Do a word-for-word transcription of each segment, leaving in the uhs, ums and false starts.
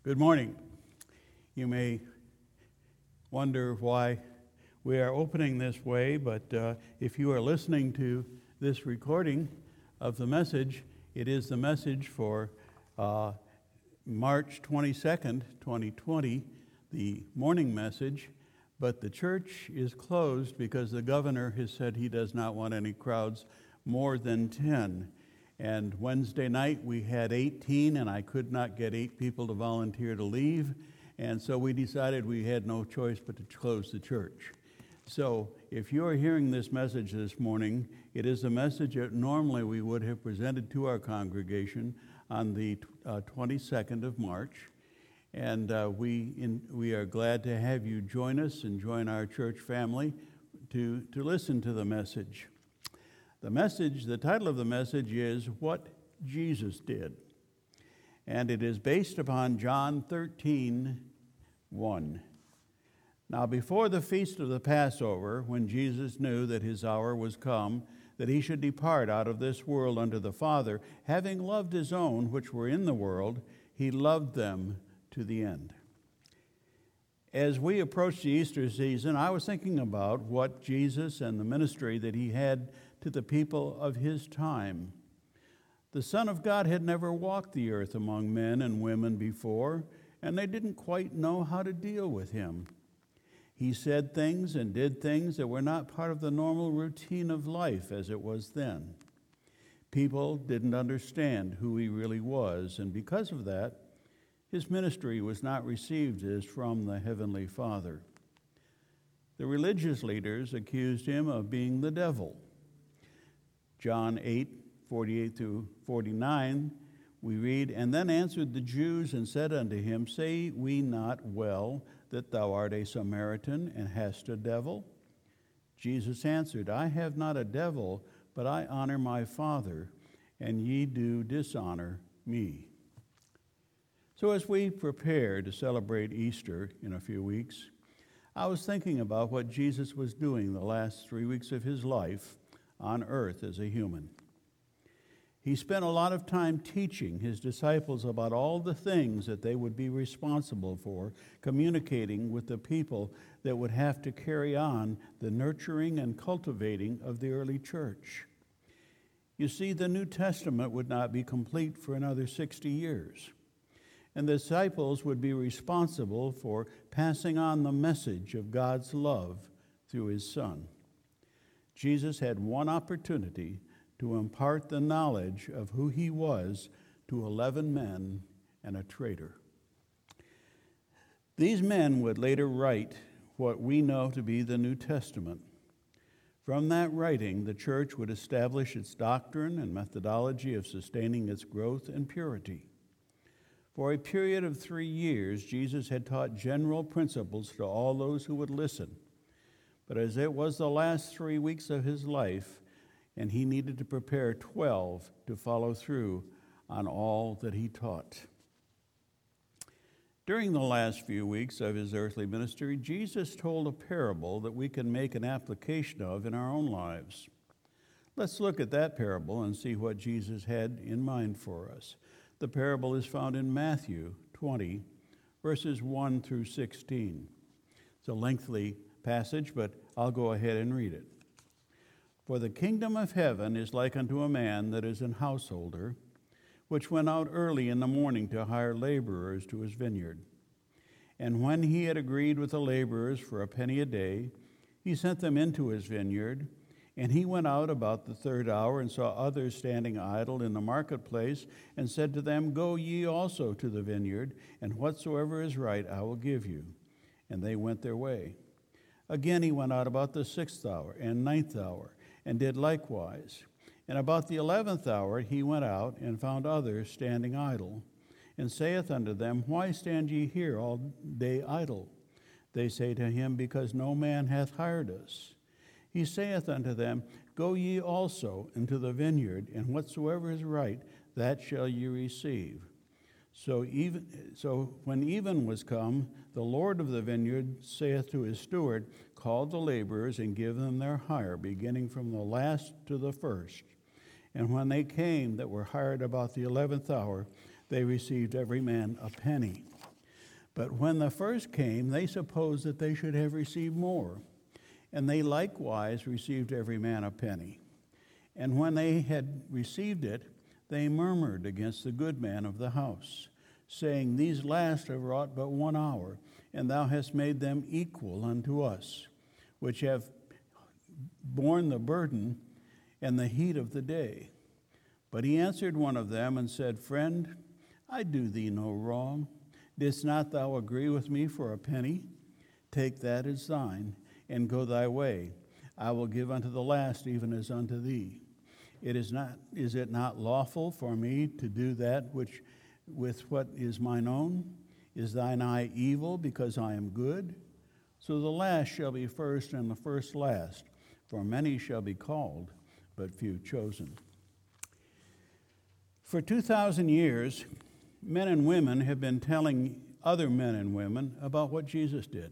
Good morning. You may wonder why we are opening this way, but uh, if you are listening to this recording of the message, it is the message for uh, March twenty-second, twenty twenty, the morning message, but the church is closed because the governor has said he does not want any crowds more than ten. And Wednesday night we had eighteen, and I could not get eight people to volunteer to leave, and so we decided we had no choice but to close the church. So if you are hearing this message this morning, it is a message that normally we would have presented to our congregation on the uh, twenty-second of March, and uh, we in, we are glad to have you join us and join our church family to, to listen to the message. The message, the title of the message is What Jesus Did, and it is based upon John thirteen, one. Now before the feast of the Passover, when Jesus knew that his hour was come, that he should depart out of this world unto the Father, having loved his own which were in the world, he loved them to the end. As we approach the Easter season, I was thinking about what Jesus and the ministry that he had to the people of his time. The Son of God had never walked the earth among men and women before, and they didn't quite know how to deal with him. He said things and did things that were not part of the normal routine of life as it was then. People didn't understand who he really was, and because of that, his ministry was not received as from the Heavenly Father. The religious leaders accused him of being the devil. John eight, forty-eight through forty-nine, we read, And then answered the Jews and said unto him, Say we not well that thou art a Samaritan and hast a devil? Jesus answered, I have not a devil, but I honor my Father, and ye do dishonor me. So as we prepare to celebrate Easter in a few weeks, I was thinking about what Jesus was doing the last three weeks of his life on earth as a human. He spent a lot of time teaching his disciples about all the things that they would be responsible for, communicating with the people that would have to carry on the nurturing and cultivating of the early church. You see, the New Testament would not be complete for another sixty years, and the disciples would be responsible for passing on the message of God's love through his Son. Jesus had one opportunity to impart the knowledge of who he was to eleven men and a traitor. These men would later write what we know to be the New Testament. From that writing, the church would establish its doctrine and methodology of sustaining its growth and purity. For a period of three years, Jesus had taught general principles to all those who would listen. But as it was the last three weeks of his life, and he needed to prepare twelve to follow through on all that he taught. During the last few weeks of his earthly ministry, Jesus told a parable that we can make an application of in our own lives. Let's look at that parable and see what Jesus had in mind for us. The parable is found in Matthew twenty, verses one through sixteen. It's a lengthy passage, but I'll go ahead and read it. For the kingdom of heaven is like unto a man that is an householder, which went out early in the morning to hire laborers to his vineyard. And when he had agreed with the laborers for a penny a day, he sent them into his vineyard. And he went out about the third hour and saw others standing idle in the marketplace, and said to them, Go ye also to the vineyard, and whatsoever is right I will give you. And they went their way. Again he went out about the sixth hour and ninth hour, and did likewise. And about the eleventh hour he went out, and found others standing idle, and saith unto them, Why stand ye here all day idle? They say to him, Because no man hath hired us. He saith unto them, Go ye also into the vineyard, and whatsoever is right, that shall ye receive. So even so when even was come, the Lord of the vineyard saith to his steward, Call the laborers, and give them their hire, beginning from the last to the first. And when they came that were hired about the eleventh hour, they received every man a penny. But when the first came, they supposed that they should have received more. And they likewise received every man a penny. And when they had received it, they murmured against the good man of the house, saying, These last have wrought but one hour, and thou hast made them equal unto us, which have borne the burden and the heat of the day. But he answered one of them and said, Friend, I do thee no wrong. Didst not thou agree with me for a penny? Take that as thine, and go thy way. I will give unto the last even as unto thee. It is not, is it not lawful for me to do that which with what is mine own? Is thine eye evil because I am good? So the last shall be first, and the first last. For many shall be called, but few chosen. For two thousand years, men and women have been telling other men and women about what Jesus did.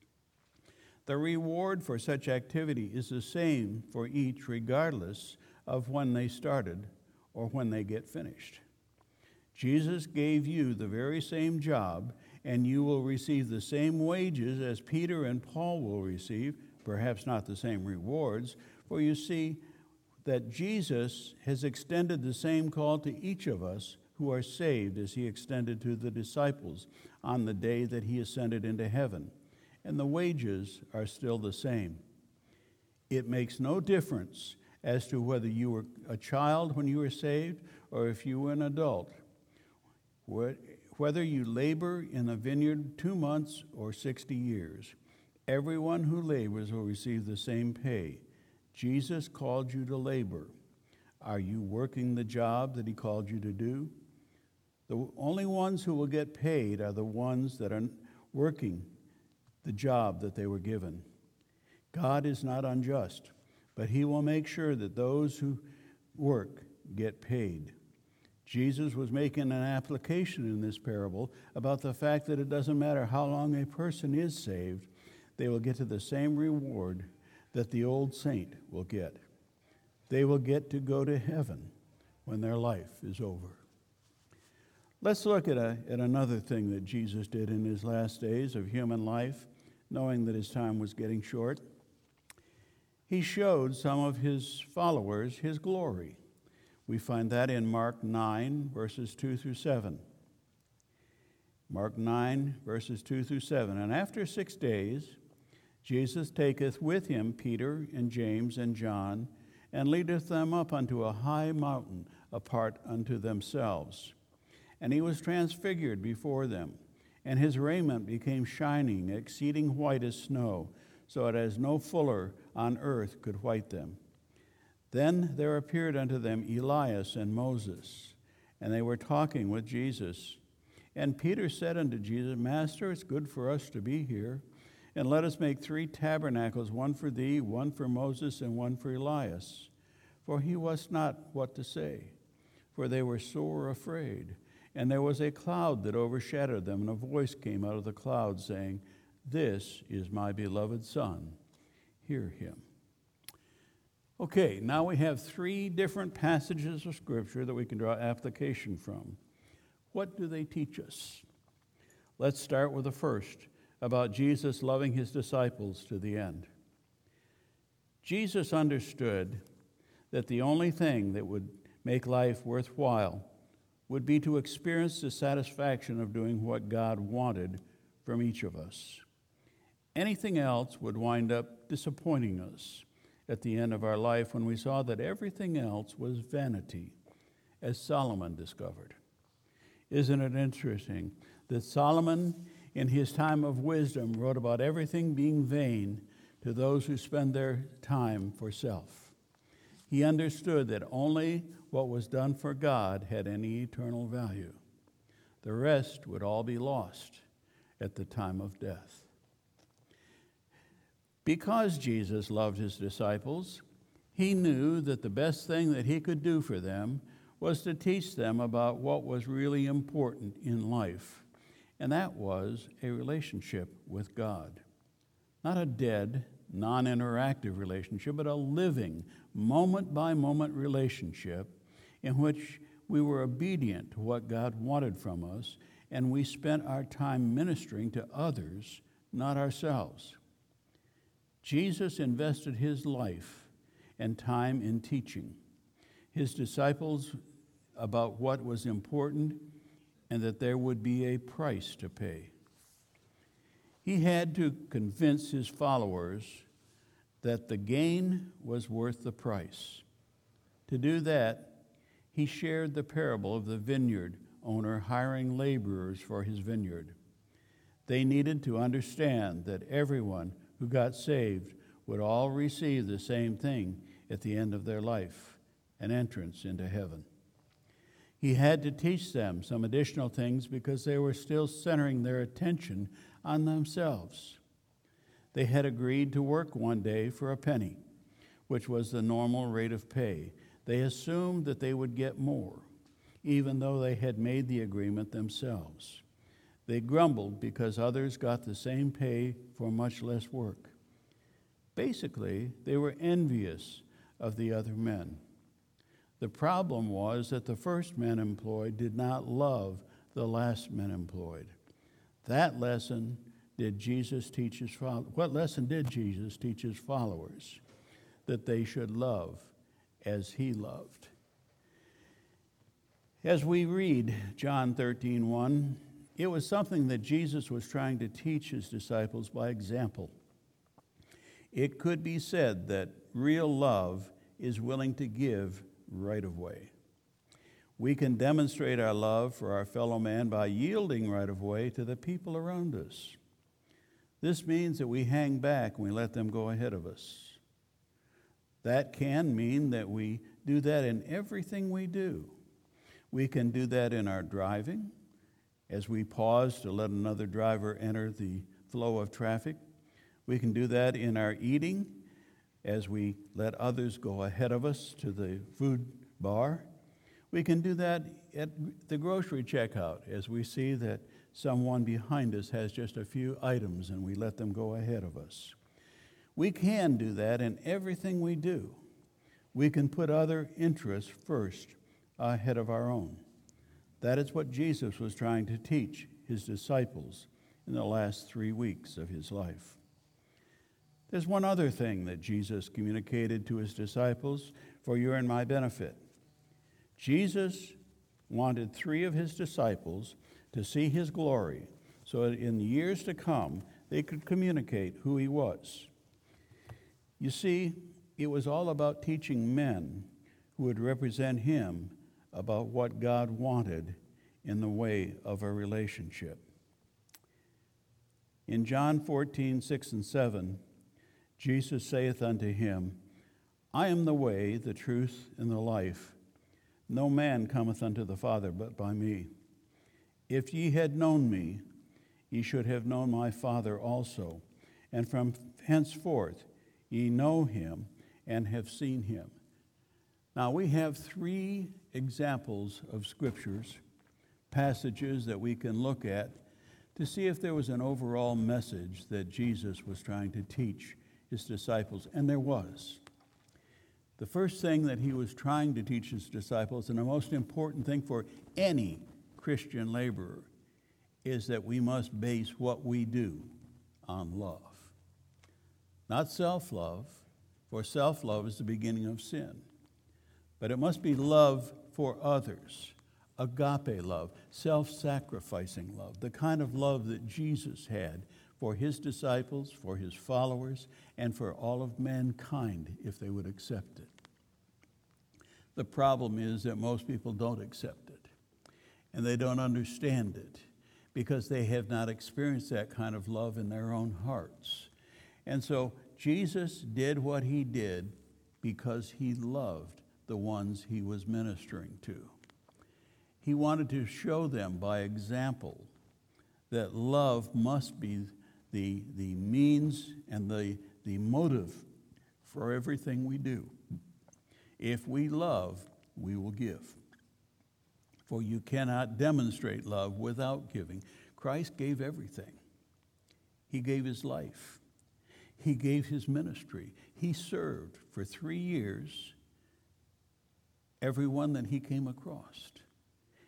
The reward for such activity is the same for each, regardless of when they started or when they get finished. Jesus gave you the very same job, and you will receive the same wages as Peter and Paul will receive, perhaps not the same rewards, for you see that Jesus has extended the same call to each of us who are saved as he extended to the disciples on the day that he ascended into heaven. And the wages are still the same. It makes no difference as to whether you were a child when you were saved or if you were an adult. Whether you labor in the vineyard two months or sixty years, everyone who labors will receive the same pay. Jesus called you to labor. Are you working the job that he called you to do? The only ones who will get paid are the ones that are working the job that they were given. God is not unjust, but he will make sure that those who work get paid. Jesus was making an application in this parable about the fact that it doesn't matter how long a person is saved, they will get to the same reward that the old saint will get. They will get to go to heaven when their life is over. Let's look at, a, at another thing that Jesus did in his last days of human life, knowing that his time was getting short. He showed some of his followers his glory. We find that in Mark nine, verses two through seven. Mark nine, verses two through seven. And after six days, Jesus taketh with him Peter and James and John, and leadeth them up unto a high mountain apart unto themselves. And he was transfigured before them, and his raiment became shining, exceeding white as snow, so that as no fuller on earth could white them. Then there appeared unto them Elias and Moses, and they were talking with Jesus. And Peter said unto Jesus, Master, it's good for us to be here, and let us make three tabernacles, one for thee, one for Moses, and one for Elias. For he was not what to say, for they were sore afraid. And there was a cloud that overshadowed them, and a voice came out of the cloud, saying, This is my beloved Son. Hear him. Okay, now we have three different passages of Scripture that we can draw application from. What do they teach us? Let's start with the first, about Jesus loving his disciples to the end. Jesus understood that the only thing that would make life worthwhile would be to experience the satisfaction of doing what God wanted from each of us. Anything else would wind up disappointing us at the end of our life when we saw that everything else was vanity, as Solomon discovered. Isn't it interesting that Solomon, in his time of wisdom, wrote about everything being vain to those who spend their time for self? He understood that only what was done for God had any eternal value. The rest would all be lost at the time of death. Because Jesus loved his disciples, he knew that the best thing that he could do for them was to teach them about what was really important in life, and that was a relationship with God. Not a dead, non-interactive relationship, but a living, moment-by-moment relationship in which we were obedient to what God wanted from us, and we spent our time ministering to others, not ourselves. Jesus invested his life and time in teaching his disciples about what was important and that there would be a price to pay. He had to convince his followers that the gain was worth the price. To do that, he shared the parable of the vineyard owner hiring laborers for his vineyard. They needed to understand that everyone who got saved would all receive the same thing at the end of their life, an entrance into heaven. He had to teach them some additional things because they were still centering their attention on themselves. They had agreed to work one day for a penny, which was the normal rate of pay. They assumed that they would get more, even though they had made the agreement themselves. They grumbled because others got the same pay for much less work. Basically, they were envious of the other men. The problem was that the first men employed did not love the last men employed. That lesson did Jesus teach his followers. What lesson did Jesus teach his followers? That they should love as he loved. As we read John thirteen one, it was something that Jesus was trying to teach his disciples by example. It could be said that real love is willing to give right of way. We can demonstrate our love for our fellow man by yielding right of way to the people around us. This means that we hang back and we let them go ahead of us. That can mean that we do that in everything we do. We can do that in our driving, as we pause to let another driver enter the flow of traffic. We can do that in our eating, as we let others go ahead of us to the food bar. We can do that at the grocery checkout, as we see that someone behind us has just a few items and we let them go ahead of us. We can do that in everything we do. We can put other interests first ahead of our own. That is what Jesus was trying to teach his disciples in the last three weeks of his life. There's one other thing that Jesus communicated to his disciples for your and my benefit. Jesus wanted three of his disciples to see his glory so that in the years to come they could communicate who he was. You see, it was all about teaching men who would represent him about what God wanted in the way of a relationship. In John fourteen, six and seven, Jesus saith unto him, I am the way, the truth, and the life. No man cometh unto the Father but by me. If ye had known me, ye should have known my Father also. And from henceforth ye know him and have seen him. Now we have three examples of scriptures, passages that we can look at to see if there was an overall message that Jesus was trying to teach his disciples, and there was. The first thing that he was trying to teach his disciples, and the most important thing for any Christian laborer, is that we must base what we do on love. Not self-love, for self-love is the beginning of sin. But it must be love for others, agape love, self-sacrificing love, the kind of love that Jesus had for his disciples, for his followers, and for all of mankind if they would accept it. The problem is that most people don't accept it, and they don't understand it because they have not experienced that kind of love in their own hearts. And so Jesus did what he did because he loved the ones he was ministering to. He wanted to show them by example that love must be the, the means and the, the motive for everything we do. If we love, we will give. For you cannot demonstrate love without giving. Christ gave everything. He gave his life. He gave his ministry. He served for three years everyone that he came across.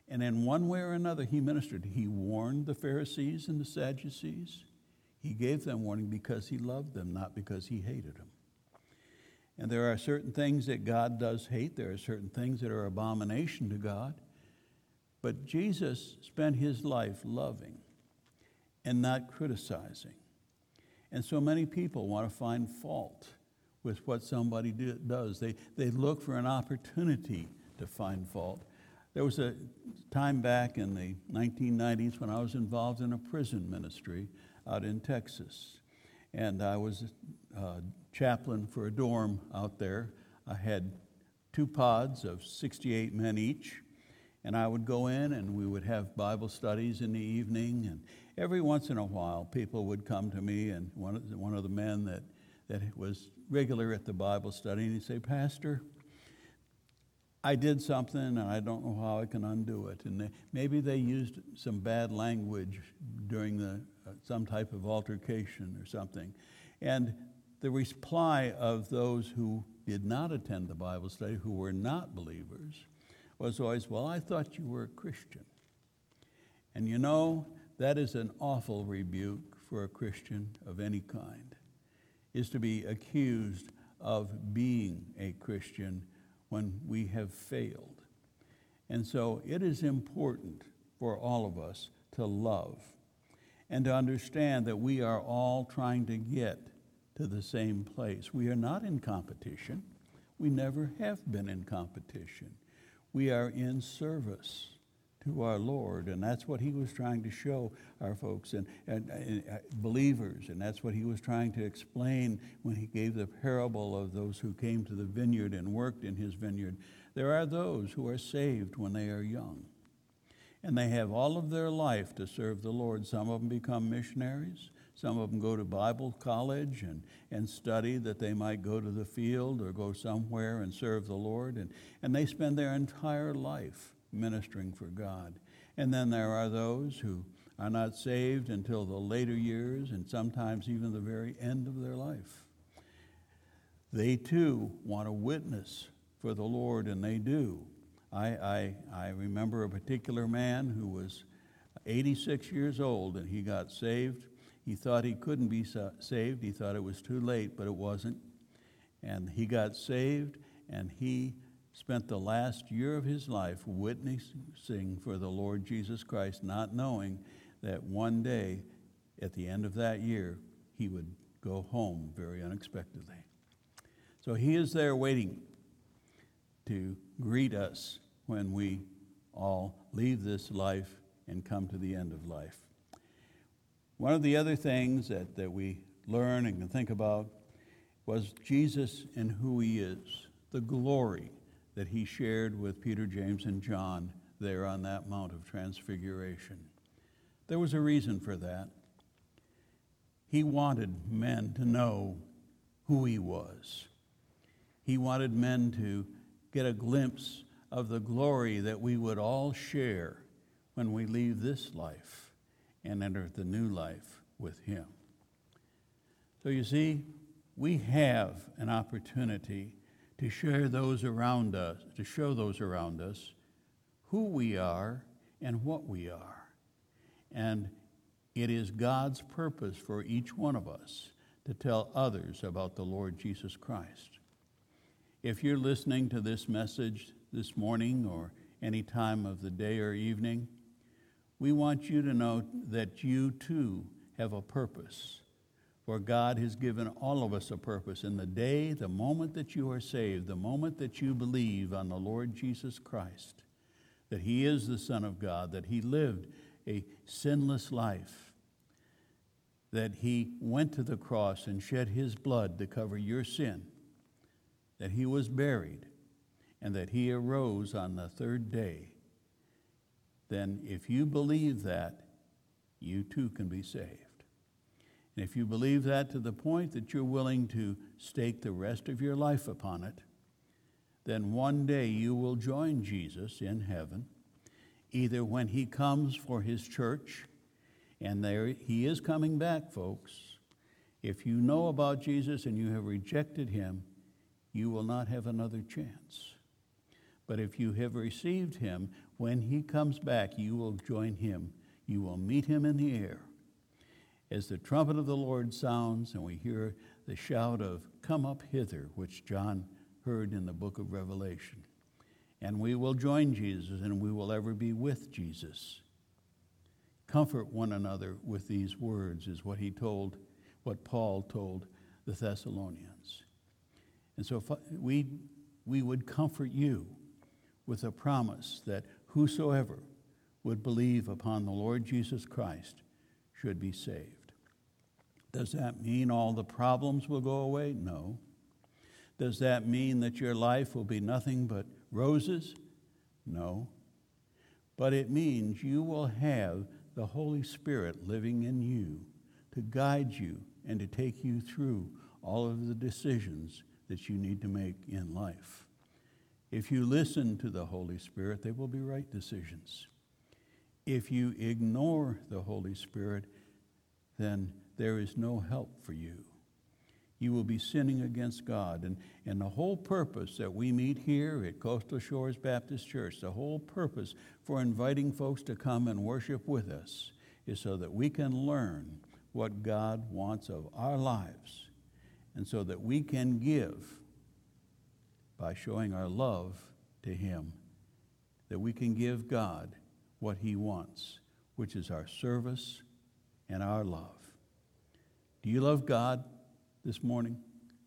And in one way or another, he ministered. He warned the Pharisees and the Sadducees. He gave them warning because he loved them, not because he hated them. And there are certain things that God does hate. There are certain things that are abomination to God. But Jesus spent his life loving and not criticizing. And so many people want to find fault with what somebody do, does. They, they look for an opportunity to find fault. There was a time back in the nineteen nineties when I was involved in a prison ministry out in Texas. And I was a chaplain for a dorm out there. I had two pods of sixty-eight men each. And I would go in and we would have Bible studies in the evening. And every once in a while, people would come to me, and one of the, one of the men that, that was regular at the Bible study, and he'd say, "Pastor, I did something and I don't know how I can undo it." And they, maybe they used some bad language during the uh, some type of altercation or something. And the reply of those who did not attend the Bible study, who were not believers, was always, "Well, I thought you were a Christian." And you know, that is an awful rebuke for a Christian of any kind, is to be accused of being a Christian when we have failed. And so it is important for all of us to love and to understand that we are all trying to get to the same place. We are not in competition. We never have been in competition. We are in service to our Lord, and that's what he was trying to show our folks and, and, and uh, believers, and that's what he was trying to explain when he gave the parable of those who came to the vineyard and worked in his vineyard. There are those who are saved when they are young, and they have all of their life to serve the Lord. Some of them become missionaries. Some of them go to Bible college and, and study that they might go to the field or go somewhere and serve the Lord, and, and they spend their entire life ministering for God. And then there are those who are not saved until the later years and sometimes even the very end of their life. They too want to witness for the Lord, and they do. I, I, I remember a particular man who was eighty-six years old, and he got saved. He thought he couldn't be saved. He thought it was too late, but it wasn't. And he got saved, and he spent the last year of his life witnessing for the Lord Jesus Christ, not knowing that one day, at the end of that year, he would go home very unexpectedly. So he is there waiting to greet us when we all leave this life and come to the end of life. One of the other things that, that we learn and can think about was Jesus and who he is, the glory that he shared with Peter, James, and John there on that Mount of Transfiguration. There was a reason for that. He wanted men to know who he was. He wanted men to get a glimpse of the glory that we would all share when we leave this life and enter the new life with him. So you see, we have an opportunity to share those around us, to show those around us who we are and what we are. And it is God's purpose for each one of us to tell others about the Lord Jesus Christ. If you're listening to this message this morning or any time of the day or evening, we want you to know that you too have a purpose. For God has given all of us a purpose. In the day, the moment that you are saved, the moment that you believe on the Lord Jesus Christ, that he is the Son of God, that he lived a sinless life, that he went to the cross and shed his blood to cover your sin, that he was buried, and that he arose on the third day, then if you believe that, you too can be saved. And if you believe that to the point that you're willing to stake the rest of your life upon it, then one day you will join Jesus in heaven, either when he comes for his church, and there he is coming back, folks. If you know about Jesus and you have rejected him, you will not have another chance. But if you have received him, when he comes back, you will join him. You will meet him in the air. As the trumpet of the Lord sounds and we hear the shout of, "Come up hither," which John heard in the book of Revelation. And we will join Jesus, and we will ever be with Jesus. Comfort one another with these words is what he told, what Paul told the Thessalonians. And so we, we would comfort you with a promise that whosoever would believe upon the Lord Jesus Christ should be saved. Does that mean all the problems will go away? No. Does that mean that your life will be nothing but roses? No. But it means you will have the Holy Spirit living in you to guide you and to take you through all of the decisions that you need to make in life. If you listen to the Holy Spirit, they will be right decisions. If you ignore the Holy Spirit, then there is no help for you. You will be sinning against God. And, and the whole purpose that we meet here at Coastal Shores Baptist Church, the whole purpose for inviting folks to come and worship with us is so that we can learn what God wants of our lives, and so that we can give by showing our love to him, that we can give God what he wants, which is our service and our love. Do you love God this morning?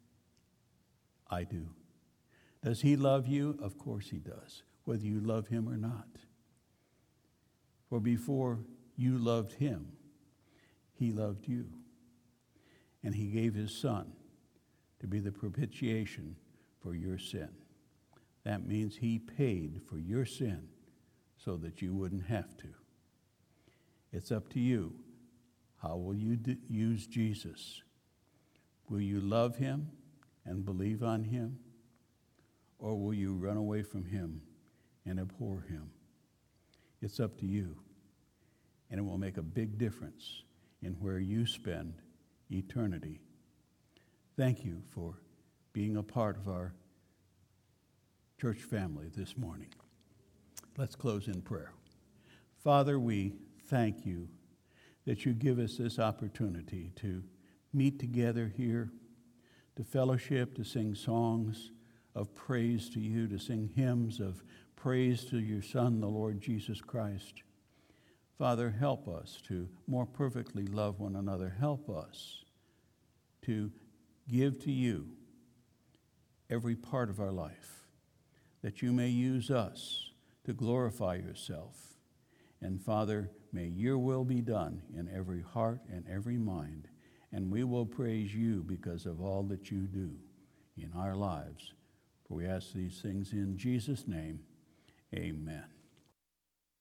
I do. Does he love you? Of course he does, whether you love him or not. For before you loved him, he loved you. And he gave his son to be the propitiation for your sin. That means he paid for your sin so that you wouldn't have to. It's up to you. How will you d- use Jesus? Will you love him and believe on him? Or will you run away from him and abhor him? It's up to you. And it will make a big difference in where you spend eternity. Thank you for being a part of our church family this morning. Let's close in prayer. Father, we thank you that you give us this opportunity to meet together here, to fellowship, to sing songs of praise to you, to sing hymns of praise to your Son, the Lord Jesus Christ. Father, help us to more perfectly love one another. Help us to give to you every part of our life, that you may use us to glorify yourself. And Father, may your will be done in every heart and every mind. And we will praise you because of all that you do in our lives. For we ask these things in Jesus' name, amen.